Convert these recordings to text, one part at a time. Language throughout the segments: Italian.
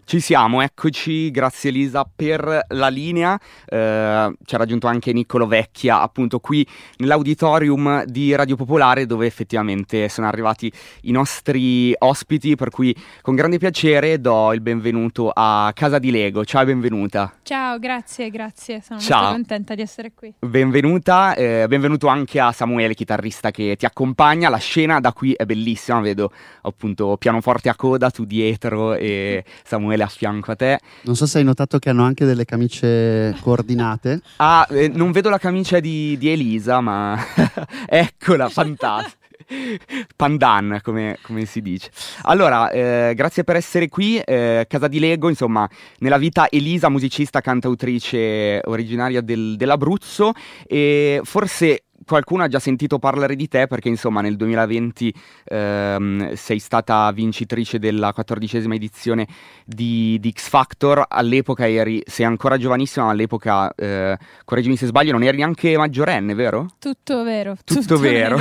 Ci siamo, eccoci, grazie Elisa per la linea. Ci ha raggiunto anche Niccolo Vecchia, appunto qui nell'auditorium di Radio Popolare, dove effettivamente sono arrivati i nostri ospiti, per cui con grande piacere do il benvenuto a Casa di Lego. Ciao e benvenuta. Ciao, grazie, sono Ciao. molto contenta di essere qui. Benvenuta, benvenuto anche a Samuele, chitarrista che ti accompagna. La scena da qui è bellissima, vedo appunto pianoforte a coda, tu dietro e Samuele a fianco a te. Non so se hai notato che hanno anche delle camicie coordinate. Non vedo la camicia di Elisa, ma eccola, fantastica. Pandan, come si dice. Allora, grazie per essere qui. Casa di Lego, insomma, nella vita Elisa, musicista, cantautrice originaria dell'Abruzzo, e forse qualcuno ha già sentito parlare di te perché insomma nel 2020 sei stata vincitrice della 14ª edizione di X Factor. All'epoca sei ancora giovanissima, ma all'epoca, correggimi se sbaglio, non eri neanche maggiorenne, vero? Tutto vero. Tutto vero.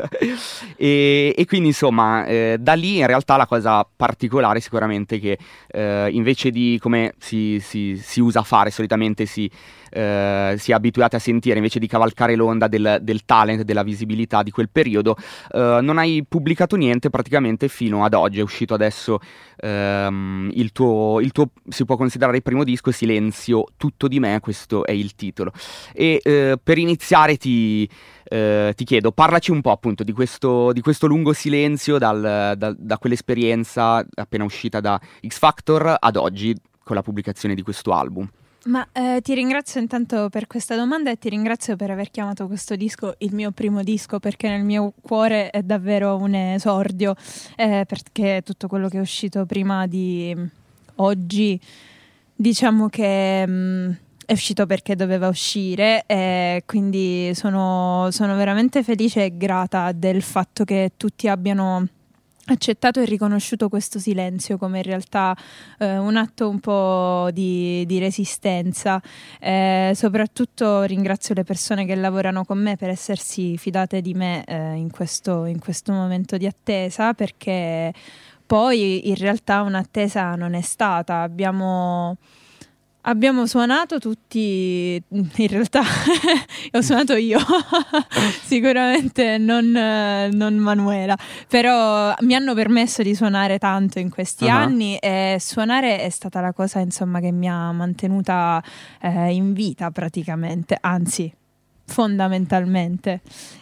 e quindi insomma da lì in realtà la cosa particolare sicuramente che invece di come si usa a fare solitamente, si è abituati a sentire, invece di cavalcare l'onda del talent, della visibilità di quel periodo, non hai pubblicato niente praticamente fino ad oggi. È uscito adesso il tuo si può considerare il primo disco, Silenzio, tutto di me, questo è il titolo. E per iniziare ti chiedo, parlaci un po' appunto di questo lungo silenzio da quell'esperienza appena uscita da X Factor ad oggi con la pubblicazione di questo album. Ma ti ringrazio intanto per questa domanda e ti ringrazio per aver chiamato questo disco il mio primo disco, perché nel mio cuore è davvero un esordio, perché tutto quello che è uscito prima di oggi, diciamo che è uscito perché doveva uscire, e quindi sono veramente felice e grata del fatto che tutti abbiano accettato e riconosciuto questo silenzio come in realtà un atto un po' di resistenza. Soprattutto ringrazio le persone che lavorano con me per essersi fidate di me in questo momento di attesa, perché poi in realtà un'attesa non è stata. Abbiamo suonato tutti, in realtà ho suonato io, sicuramente non Manuela, però mi hanno permesso di suonare tanto in questi anni, e suonare è stata la cosa insomma che mi ha mantenuta in vita praticamente, anzi fondamentalmente,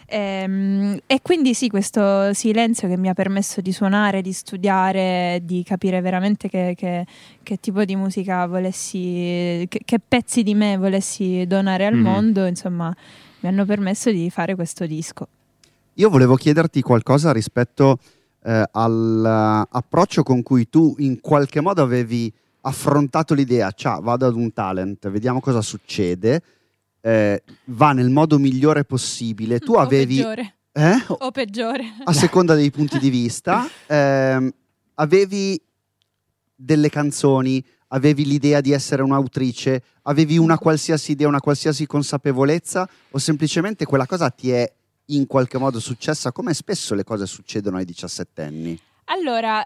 e quindi sì, questo silenzio che mi ha permesso di suonare, di studiare, di capire veramente che tipo di musica volessi, che pezzi di me volessi donare al mondo, insomma mi hanno permesso di fare questo disco. Io volevo chiederti qualcosa rispetto all'approccio con cui tu in qualche modo avevi affrontato l'idea, cioè vado ad un talent, vediamo cosa succede. Va nel modo migliore possibile. Tu avevi peggiore. O peggiore a seconda dei punti di vista. Avevi delle canzoni, avevi l'idea di essere un'autrice, avevi una qualsiasi idea, una qualsiasi consapevolezza, o semplicemente quella cosa ti è in qualche modo successa, come spesso le cose succedono ai 17enni? Allora,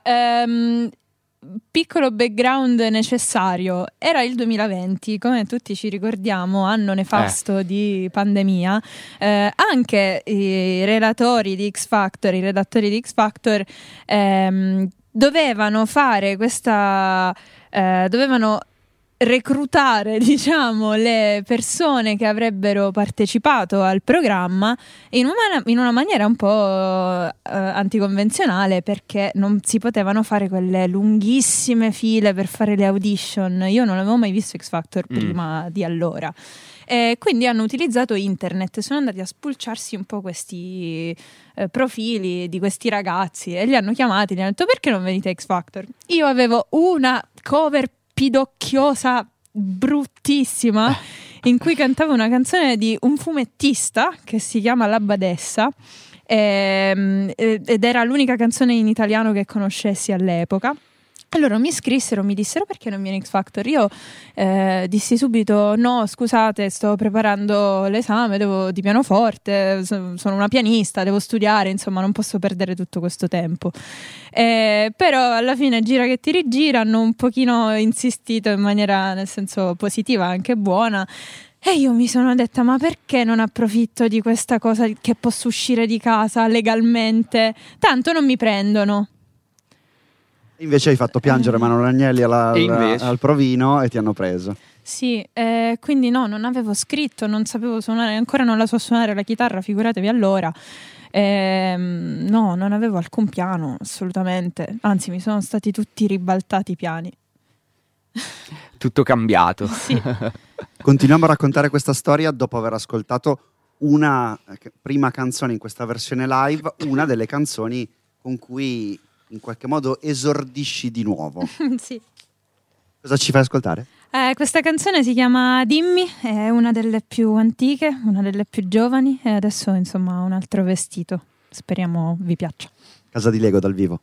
piccolo background necessario. Era il 2020, come tutti ci ricordiamo, anno nefasto di pandemia. Anche i relatori di X Factor, i redattori di X Factor dovevano fare dovevano reclutare, diciamo, le persone che avrebbero partecipato al programma in una maniera un po' anticonvenzionale, perché non si potevano fare quelle lunghissime file per fare le audition. Io non avevo mai visto X Factor prima di allora. Quindi hanno utilizzato internet, sono andati a spulciarsi un po' questi profili di questi ragazzi e li hanno chiamati, gli hanno detto: perché non venite a X Factor? Io avevo una cover pidocchiosa bruttissima in cui cantavo una canzone di un fumettista che si chiama La Badessa, ed era l'unica canzone in italiano che conoscessi all'epoca. Allora mi iscrissero, mi dissero perché non viene X Factor. Io dissi subito no, scusate, sto preparando l'esame di pianoforte, sono una pianista, devo studiare, insomma non posso perdere tutto questo tempo. Però alla fine gira che ti rigira, hanno un pochino insistito in maniera, nel senso, positiva, anche buona. E io mi sono detta, ma perché non approfitto di questa cosa che posso uscire di casa legalmente? Tanto non mi prendono. Invece hai fatto piangere Manuel Agnelli al provino e ti hanno preso. Sì, quindi no, non avevo scritto, non sapevo suonare, ancora non la so suonare la chitarra, figuratevi allora. No, non avevo alcun piano, assolutamente. Anzi, mi sono stati tutti ribaltati i piani. Tutto cambiato. Sì. Continuiamo a raccontare questa storia dopo aver ascoltato una prima canzone in questa versione live, una delle canzoni con cui in qualche modo esordisci di nuovo. Sì. Cosa ci fai ascoltare? Questa canzone si chiama Dimmi, è una delle più antiche, una delle più giovani e adesso insomma ha un altro vestito. Speriamo vi piaccia. Casa di Lego dal vivo.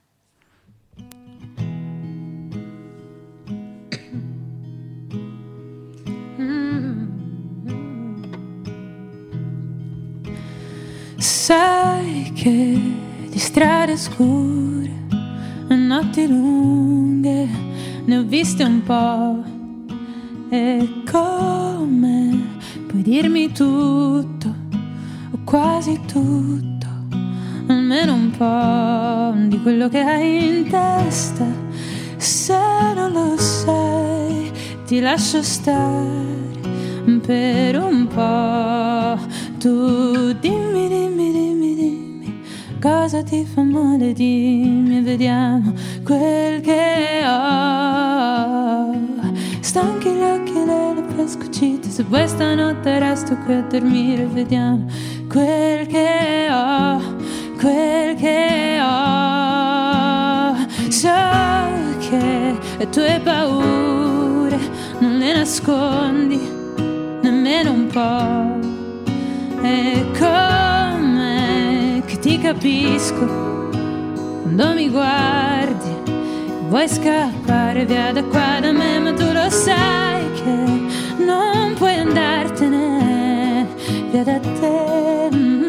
Sai che di strade scure e notti lunghe ne ho viste un po', e come puoi dirmi tutto o quasi tutto, almeno un po' di quello che hai in testa. Se non lo sai ti lascio stare per un po'. Tu dimmi, dimmi, dimmi, dimmi cosa ti fa male, dimmi e vediamo quel che ho. Stanchi gli occhi e le labbra scucite, se vuoi stanotte resto qui a dormire, vediamo quel che ho, quel che ho. So che le tue paure non le nascondi nemmeno un po'. E come che ti capisco quando mi guardi, vuoi scappare via da qua da me, ma tu lo sai che non puoi andartene via da te.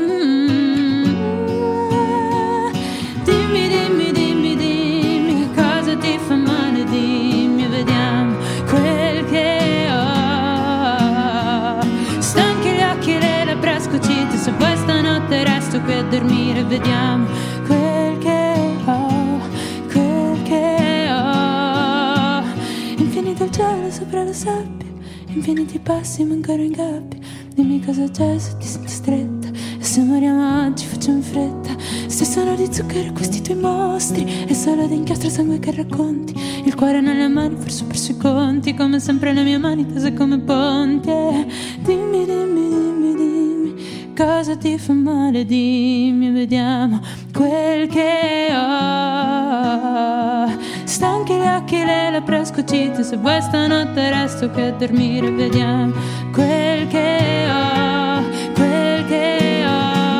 Dimmi, dimmi, dimmi, dimmi cosa ti fa male, dimmi e vediamo quel che ho. Stanchi gli occhi e le labbra scucite, se vuoi stanotte resto qui a dormire, vediamo quel che ho, quel che ho. Infinito il cielo sopra la sabbia, infiniti passi ma ancora in gabbia. Dimmi cosa c'è se ti senti stretta, e se moriamo oggi facciamo in fretta. Se sono di zucchero questi tuoi mostri, è solo di inchiostro sangue che racconti. Il cuore nelle mani, forse ho perso i conti, come sempre le mie mani tese come ponti. Dimmi, dimmi, dimmi, dimmi cosa ti fa male, dimmi, vediamo quel che ho. Stanchi gli occhi e le labbra scucite, se vuoi stanotte resto qui a dormire, vediamo quel che ho, quel che ho.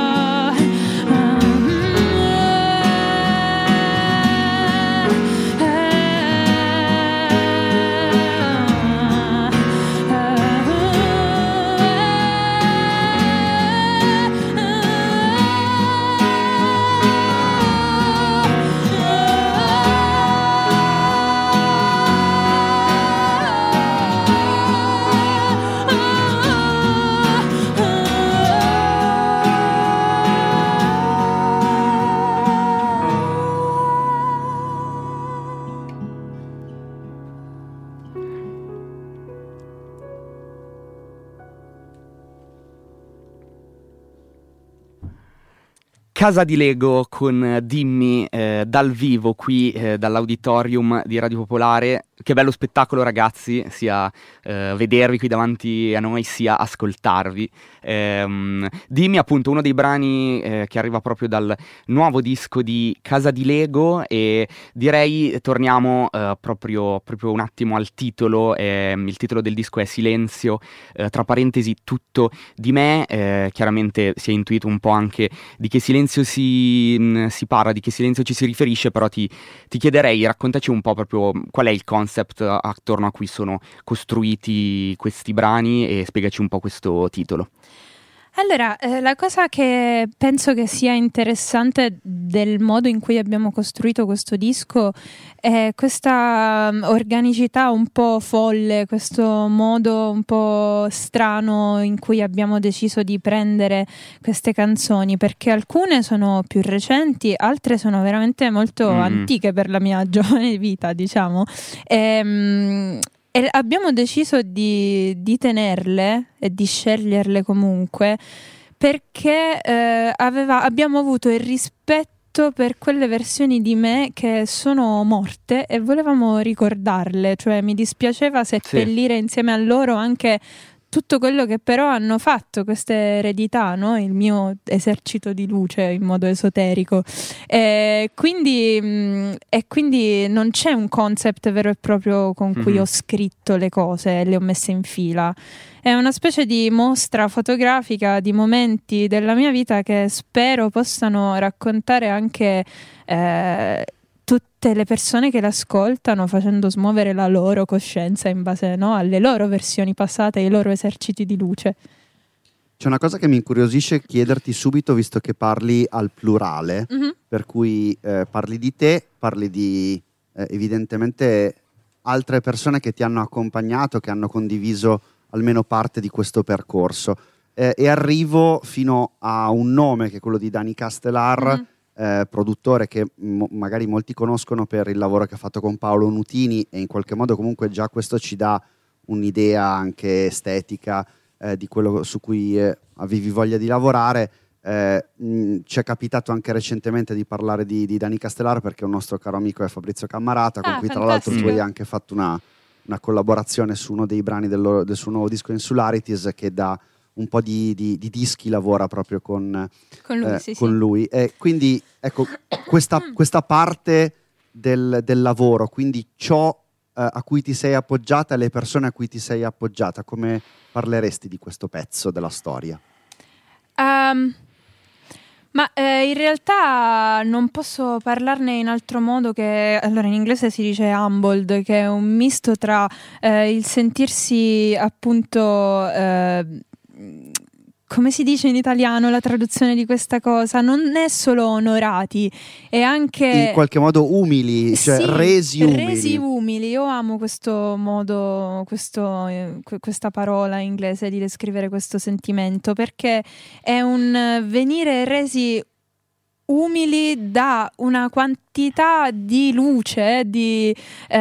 Casa di Lego con Dimmi dal vivo qui dall'auditorium di Radio Popolare. Che bello spettacolo, ragazzi, sia vedervi qui davanti a noi sia ascoltarvi. Dimmi, appunto, uno dei brani che arriva proprio dal nuovo disco di Casa di Lego, e direi torniamo proprio un attimo al titolo. Il titolo del disco è Silenzio, tra parentesi tutto di me. Chiaramente si è intuito un po' anche di che silenzio silenzio si parla, di che silenzio ci si riferisce, però ti chiederei, raccontaci un po' proprio qual è il concept attorno a cui sono costruiti questi brani e spiegaci un po' questo titolo. Allora, la cosa che penso che sia interessante del modo in cui abbiamo costruito questo disco è questa organicità un po' folle, questo modo un po' strano in cui abbiamo deciso di prendere queste canzoni, perché alcune sono più recenti, altre sono veramente molto antiche per la mia giovane vita, diciamo. E abbiamo deciso di tenerle e di sceglierle comunque perché abbiamo avuto il rispetto per quelle versioni di me che sono morte e volevamo ricordarle, cioè mi dispiaceva seppellire insieme a loro anche tutto quello che però hanno fatto, questa eredità, no? Il mio esercito di luce in modo esoterico. Quindi non c'è un concept vero e proprio con cui ho scritto le cose e le ho messe in fila. È una specie di mostra fotografica di momenti della mia vita che spero possano raccontare anche tutte le persone che l'ascoltano, facendo smuovere la loro coscienza in base, no, alle loro versioni passate, ai loro eserciti di luce. C'è una cosa che mi incuriosisce chiederti subito, visto che parli al plurale, per cui parli di te, parli di evidentemente altre persone che ti hanno accompagnato, che hanno condiviso almeno parte di questo percorso, e arrivo fino a un nome che è quello di Dani Castelar, produttore che magari molti conoscono per il lavoro che ha fatto con Paolo Nutini, e in qualche modo comunque già questo ci dà un'idea anche estetica di quello su cui avevi voglia di lavorare. Ci è capitato anche recentemente di parlare di Dani Castelar, perché un nostro caro amico è Fabrizio Cammarata, con cui tra l'altro tu hai anche fatto una collaborazione su uno dei brani del suo nuovo disco Insularities, che da un po' di dischi lavora proprio con lui, con lui. Quindi ecco, questa parte del lavoro, quindi ciò a cui ti sei appoggiata, le persone a cui ti sei appoggiata, come parleresti di questo pezzo della storia? Ma in realtà non posso parlarne in altro modo che, allora in inglese si dice humbled, che è un misto tra il sentirsi appunto, come si dice in italiano la traduzione di questa cosa? Non è solo onorati, è anche in qualche modo umili, cioè sì, resi umili. Resi umili. Io amo questo modo, questa parola inglese di descrivere questo sentimento, perché è un venire resi umili da una quantità di luce, di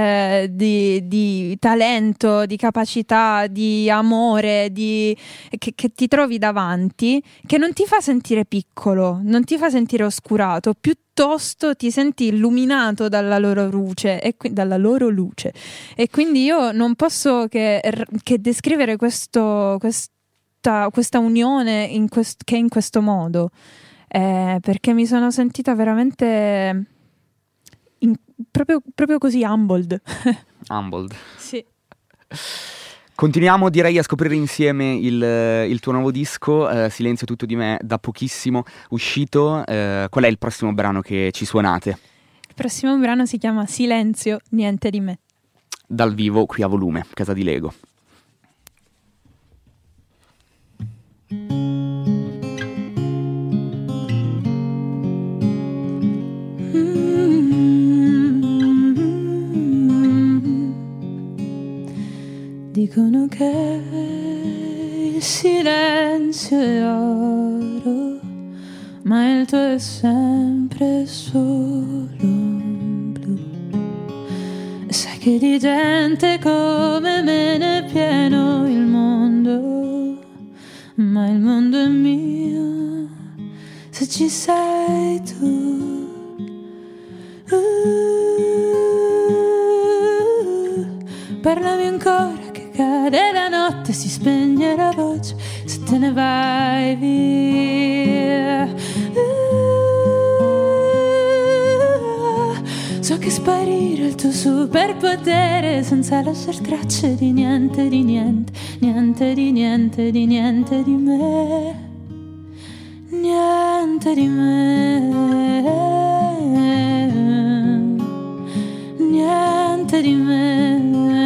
talento, di capacità, di amore, che ti trovi davanti, che non ti fa sentire piccolo, non ti fa sentire oscurato, piuttosto ti senti illuminato dalla loro luce e quindi io non posso che descrivere questa unione che in questo modo. Perché mi sono sentita veramente proprio così humbled. Humbled. Sì. Continuiamo, direi, a scoprire insieme il tuo nuovo disco, Silenzio tutto di me, da pochissimo uscito. Qual è il prossimo brano che ci suonate? Il prossimo brano si chiama Silenzio, niente di me. Dal vivo qui a Volume, casa di Lego. Dicono che il silenzio è oro, ma il tuo è sempre solo blu. E sai che di gente come me ne è pieno il mondo, ma il mondo è mio se ci sei tu. Parlami ancora, cade la notte, si spegne la voce se te ne vai via. So che sparire è il tuo superpotere, senza lasciar tracce di niente, di niente, niente di niente, di niente di me. niente di me, niente di me,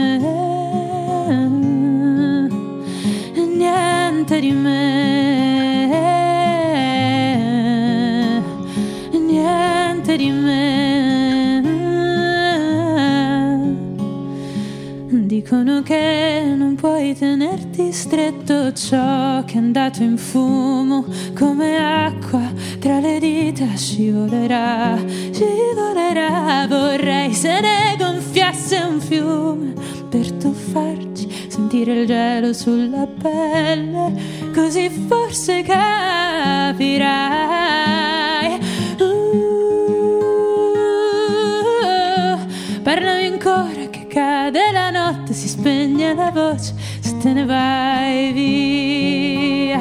niente di me, niente di me. Dicono che non puoi tenerti stretto, ciò che è andato in fumo come acqua tra le dita scivolerà, scivolerà. Vorrei se ne gonfiasse un fiume per tuffarci, sentire il gelo sulla pelle, così forse capirai. Parlami ancora che cade la notte, si spegne la voce se te ne vai via.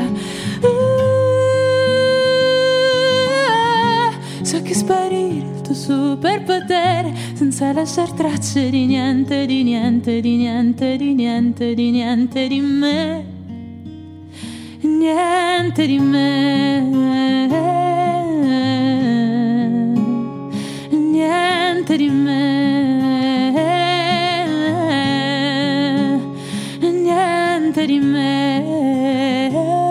So che sparire è il tuo superpotere, senza lasciar tracce di niente, di niente, di niente, di niente, di niente di me, niente di me, niente di me, niente di me,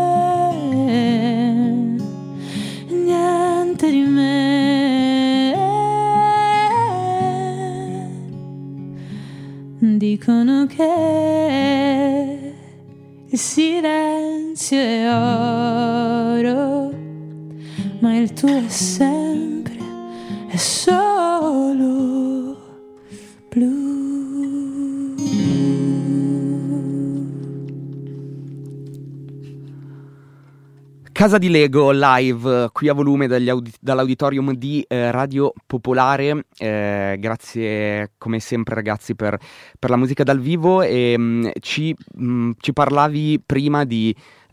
niente di me. Dicono che il silenzio è oro, ma il tuo è sempre, è solo blu. Casa di Lego live qui a volume dall'auditorium di Radio Popolare. Grazie come sempre ragazzi per la musica dal vivo e ci parlavi prima di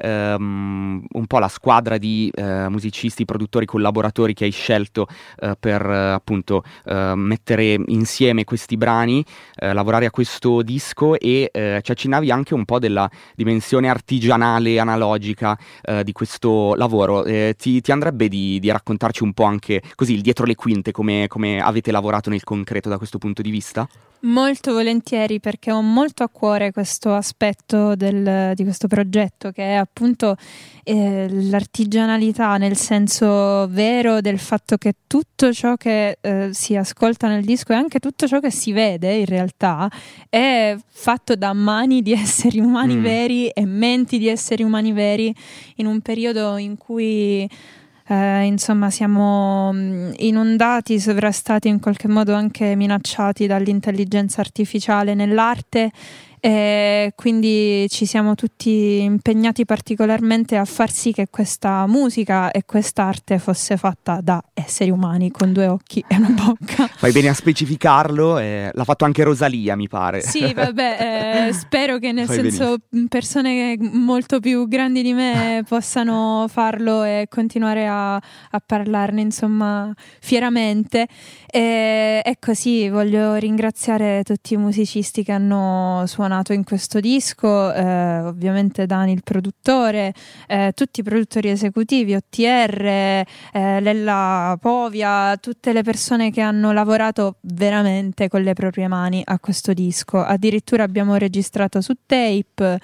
un po' la squadra di musicisti, produttori, collaboratori che hai scelto per appunto mettere insieme questi brani, lavorare a questo disco e ci accennavi anche un po' della dimensione artigianale, analogica di questo lavoro. Ti andrebbe di raccontarci un po' anche così il dietro le quinte, come avete lavorato nel concreto da questo punto di vista? Molto volentieri, perché ho molto a cuore questo aspetto di questo progetto, che è appunto l'artigianalità nel senso vero del fatto che tutto ciò che si ascolta nel disco e anche tutto ciò che si vede in realtà è fatto da mani di esseri umani veri e menti di esseri umani veri, in un periodo in cui insomma siamo inondati, sovrastati, in qualche modo anche minacciati dall'intelligenza artificiale nell'arte, e quindi ci siamo tutti impegnati particolarmente a far sì che questa musica e quest'arte fosse fatta da esseri umani con due occhi e una bocca. Fai bene a specificarlo, l'ha fatto anche Rosalia mi pare. Sì, vabbè, spero che nel senso persone molto più grandi di me possano farlo e continuare a parlarne insomma fieramente. E così voglio ringraziare tutti i musicisti che hanno suonato in questo disco, ovviamente Dani il produttore, tutti i produttori esecutivi, OTR, Lella Povia, tutte le persone che hanno lavorato veramente con le proprie mani a questo disco. Addirittura abbiamo registrato su tape,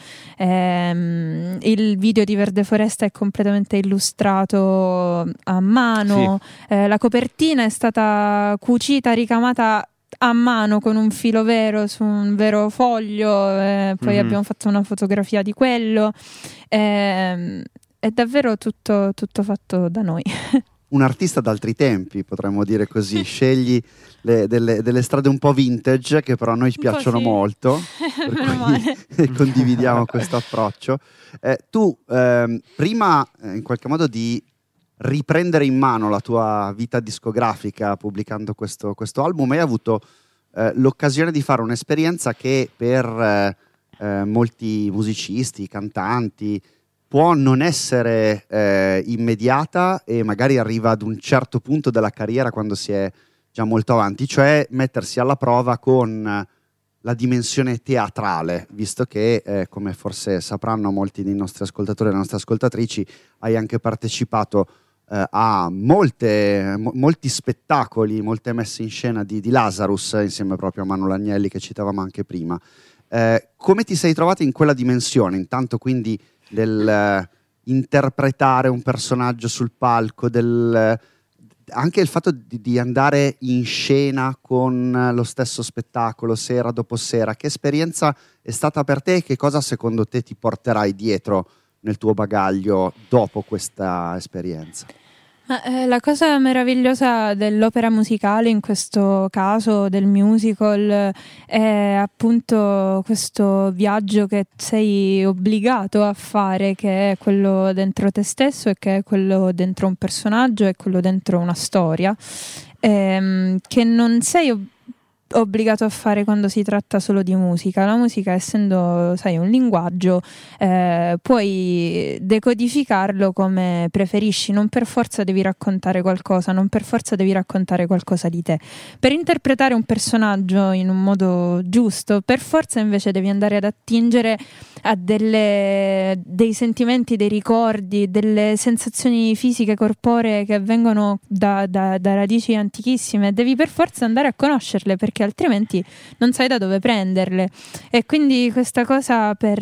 il video di Verde Foresta è completamente illustrato a mano, la copertina è stata cucita, ricamata a mano con un filo vero su un vero foglio, poi abbiamo fatto una fotografia di quello, è davvero tutto fatto da noi. Un artista d'altri tempi, potremmo dire così. Scegli delle strade un po' vintage che però a noi piacciono molto, per cui condividiamo questo approccio. Tu prima in qualche modo di riprendere in mano la tua vita discografica pubblicando questo album, hai avuto l'occasione di fare un'esperienza che per molti musicisti, cantanti, può non essere immediata e magari arriva ad un certo punto della carriera quando si è già molto avanti, cioè mettersi alla prova con la dimensione teatrale, visto che, come forse sapranno molti dei nostri ascoltatori e le nostre ascoltatrici, hai anche partecipato a molti spettacoli, molte messe in scena di Lazarus, insieme proprio a Manuel Agnelli, che citavamo anche prima. Come ti sei trovata in quella dimensione? Intanto quindi del interpretare un personaggio sul palco, anche il fatto di andare in scena con lo stesso spettacolo sera dopo sera. Che esperienza è stata per te e che cosa secondo te ti porterai dietro nel tuo bagaglio dopo questa esperienza? La cosa meravigliosa dell'opera musicale, in questo caso del musical, è appunto questo viaggio che sei obbligato a fare, che è quello dentro te stesso e che è quello dentro un personaggio e quello dentro una storia, che non sei obbligato a fare quando si tratta solo di musica. La musica, essendo, sai, un linguaggio, puoi decodificarlo come preferisci, non per forza devi raccontare qualcosa, non per forza devi raccontare qualcosa di te. Per interpretare un personaggio in un modo giusto, per forza invece devi andare ad attingere a dei sentimenti, dei ricordi, delle sensazioni fisiche, corporee che vengono da radici antichissime. Devi per forza andare a conoscerle, perché altrimenti non sai da dove prenderle. E quindi questa cosa per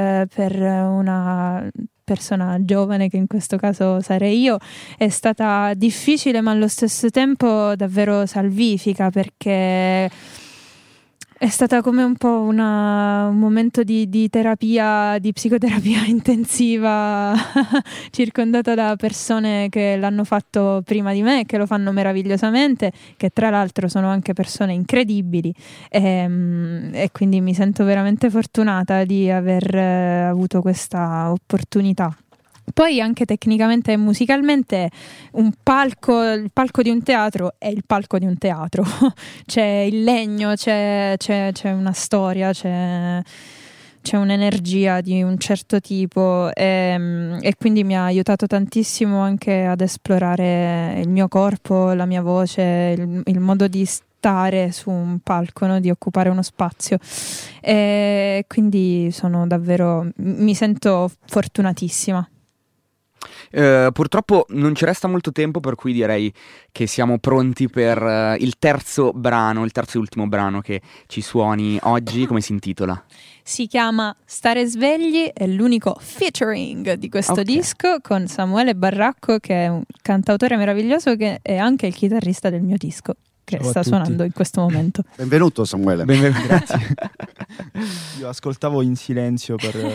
una persona giovane, che in questo caso sarei io, è stata difficile, ma allo stesso tempo davvero salvifica, perché è stata come un po' un momento di terapia, di psicoterapia intensiva, circondata da persone che l'hanno fatto prima di me, che lo fanno meravigliosamente, che tra l'altro sono anche persone incredibili, e quindi mi sento veramente fortunata di aver avuto questa opportunità. Poi anche tecnicamente e musicalmente il palco di un teatro è il palco di un teatro. C'è il legno, c'è una storia, c'è un'energia di un certo tipo, e quindi mi ha aiutato tantissimo anche ad esplorare il mio corpo, la mia voce, il modo di stare su un palco, no? Di occupare uno spazio, e quindi mi sento fortunatissima. Purtroppo non ci resta molto tempo, per cui direi che siamo pronti per il terzo e ultimo brano che ci suoni oggi. Come si intitola? Si chiama Stare svegli, è l'unico featuring di questo disco, con Samuele Barracco, che è un cantautore meraviglioso, che è anche il chitarrista del mio disco, che sta suonando in questo momento. Benvenuto Samuele. Benvenuto. Grazie. Io ascoltavo in silenzio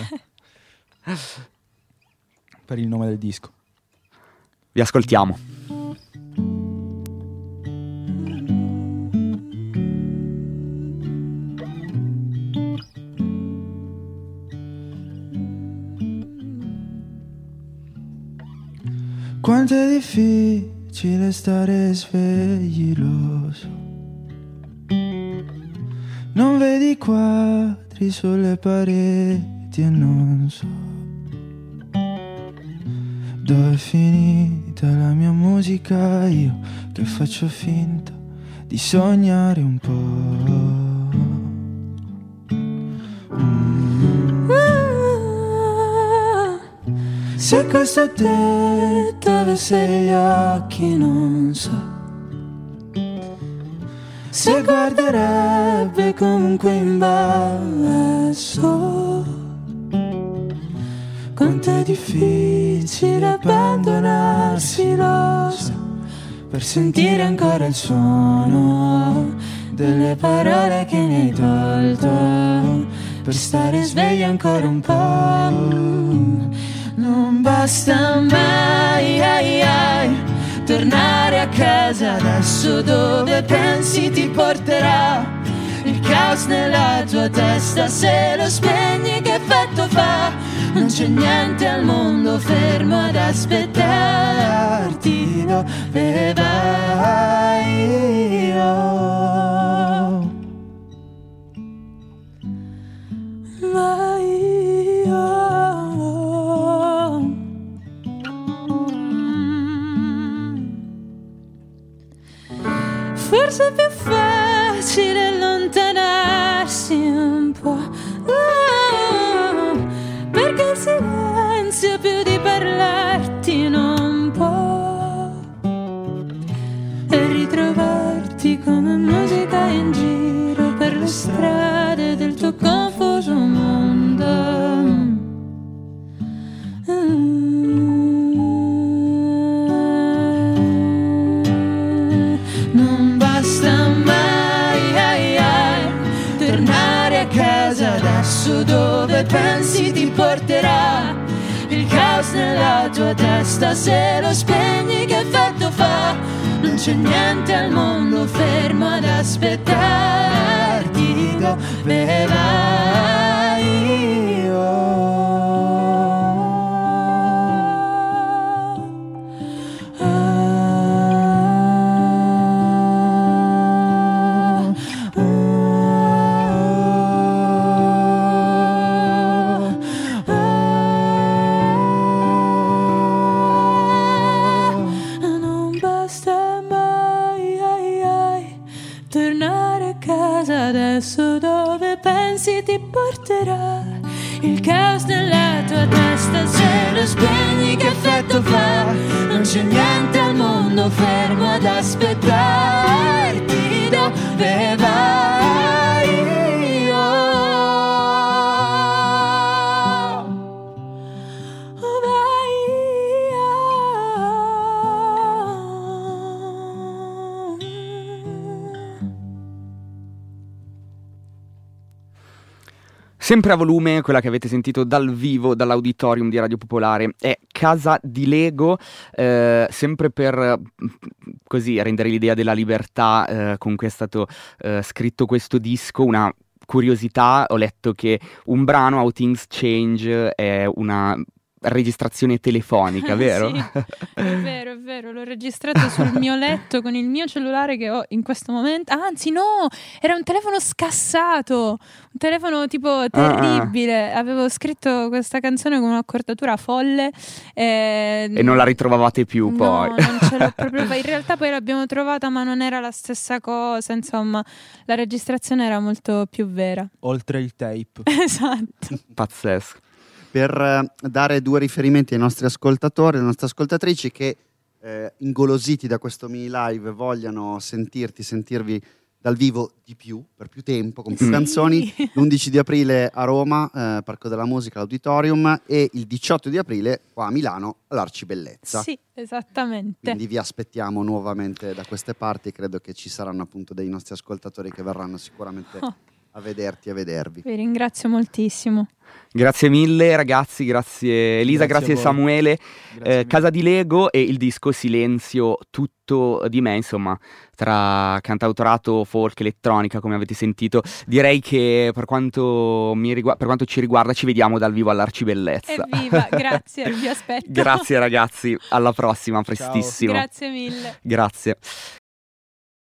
per il nome del disco. Vi ascoltiamo. Quanto è difficile stare svegli, lo so. Non vedi i quadri sulle pareti e non so dove è finita la mia musica, io che faccio finta di sognare un po'. Se questo tetto avesse gli occhi non so se guarderebbe comunque in basso. Quanto è difficile abbandonarsi, lo so, per sentire ancora il suono delle parole che mi hai tolto, per stare svegli ancora un po'. Non basta mai, tornare a casa adesso, dove pensi ti porterà il caos nella tua testa. Se lo spegni che effetto fa? Non c'è niente al mondo fermo ad aspettarti dove vai. Forse è più facile allontanarsi adesso dove pensi ti porterà? Il caos nella tua testa, se lo spegni che effetto fa? Non c'è niente al mondo fermo ad aspettarti. Dove vai? Adesso dove pensi ti porterà? Il caos nella tua testa, se lo spegni che effetto fa? Non c'è niente al mondo fermo ad aspettarti. Dove vai? Sempre a volume, quella che avete sentito dal vivo, dall'auditorium di Radio Popolare, è Casa di Lego, sempre per così rendere l'idea della libertà con cui è stato scritto questo disco. Una curiosità, ho letto che un brano, How Things Change, è una registrazione telefonica, vero? Sì, è vero, l'ho registrato sul mio letto con il mio cellulare che ho in questo momento. Anzi no, era un telefono scassato, un telefono tipo terribile. Avevo scritto questa canzone con un'accordatura folle e non la ritrovavate più. No, poi non ce l'ho proprio. In realtà poi l'abbiamo trovata, ma non era la stessa cosa, insomma la registrazione era molto più vera. Oltre il tape. Esatto. Pazzesco. Per dare due riferimenti ai nostri ascoltatori e alle nostre ascoltatrici che ingolositi da questo mini live vogliano sentirvi dal vivo di più, per più tempo, con più canzoni, l'11 di aprile a Roma, Parco della Musica, l'Auditorium, e il 18 di aprile qua a Milano, all'Arcibellezza. Sì, esattamente. Quindi vi aspettiamo nuovamente da queste parti, credo che ci saranno appunto dei nostri ascoltatori che verranno sicuramente a vederti e a vedervi. Vi ringrazio moltissimo. Grazie mille ragazzi, grazie Elisa, grazie Samuele. Casa di Lego e il disco Silenzio, tutto di me, insomma, tra cantautorato, folk, elettronica, come avete sentito. Direi che per quanto ci riguarda ci vediamo dal vivo all'Arcibellezza. Evviva, grazie, vi aspetto. Grazie ragazzi, alla prossima, prestissimo. Grazie mille. Grazie.